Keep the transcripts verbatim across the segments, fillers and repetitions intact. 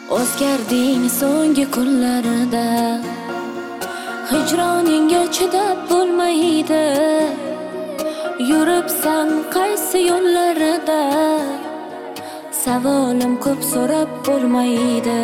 O'zgarding so'nggi kunlarida, hijroningga chidab bo'lmaydi. Yuribsan qaysi yo'llarida, savolim ko'p so'rab bo'lmaydi.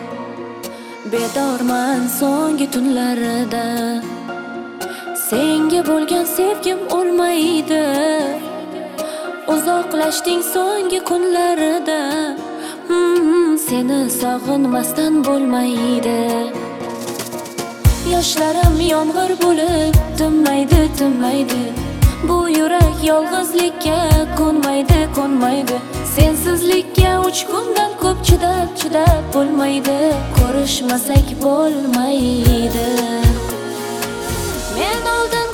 Bedorman so'nggi tunlarida, senga bo'lgan sevgim o'lmaydi. Uzoqlashding so'nggi kunlarida, hmm, seni sog'inmasdan bo'lmaydi. Yoshlarim yomg'ir bo'lib tinmaydi, tinmaydi. Bu yurak yolg'izlikka ko'nmaydi, ko'nmaydi. Sensizlikka uch kundan ko'p chidab, chidab bo'lmaydi. Ko'rishmasak bo'lmaydi. Men oldin